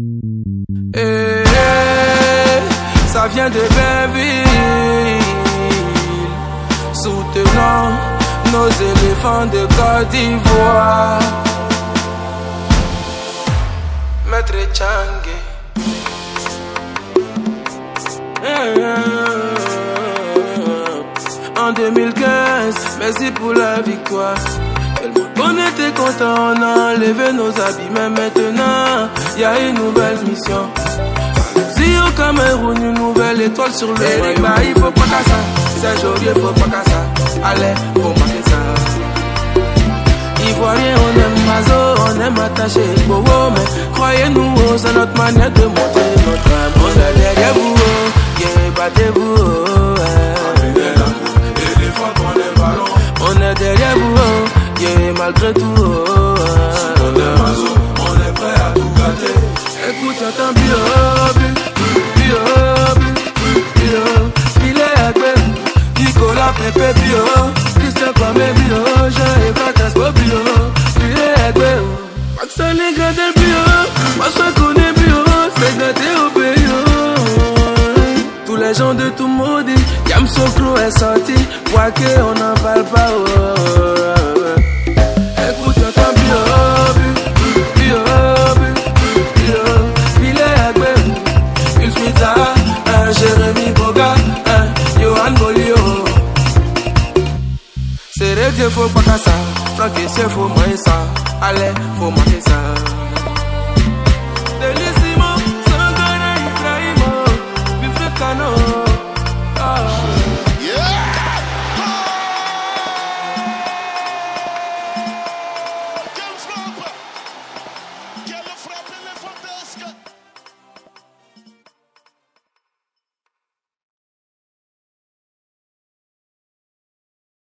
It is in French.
Ça vient de Bainville, soutenant nos éléphants de Côte d'Ivoire. Maître Tchangé. En 2015, merci pour la victoire. On était content, on a enlevé nos habits, mais maintenant, y a une nouvelle mission. Si au Cameroun, une nouvelle étoile sur le maillot. Bah, il faut pas qu'à ça, c'est joli, il faut pas qu'à ça. Allez, faut marquer ça. Ivoirien, on aime Mazo, on aime attacher Bobo, mais croyez-nous, c'est notre manière de montrer notre âme. On est derrière vous, battez-vous, on est derrière vous, malgré tout, on est prêt à tout gâter. Écoute, j'entends bio, filet à peine, Nicolas Pepe bio, Christian Kwame bio, Jean-Eva Caspo bio, filet à peine, Maxon est gâté bio, Maxon connaît bio, c'est gâté au pays. Tous les gens de tout maudit, Yam Sokro est sorti, Wake on n'en parle pas. Écoute, j'entends bio, filet à peine, il fit ça, Jérémy Boga, Johan Bolio. C'est les dieux, faut pas qu'à ça, Franck et c'est faut moins ça, allez, faut marquer ça.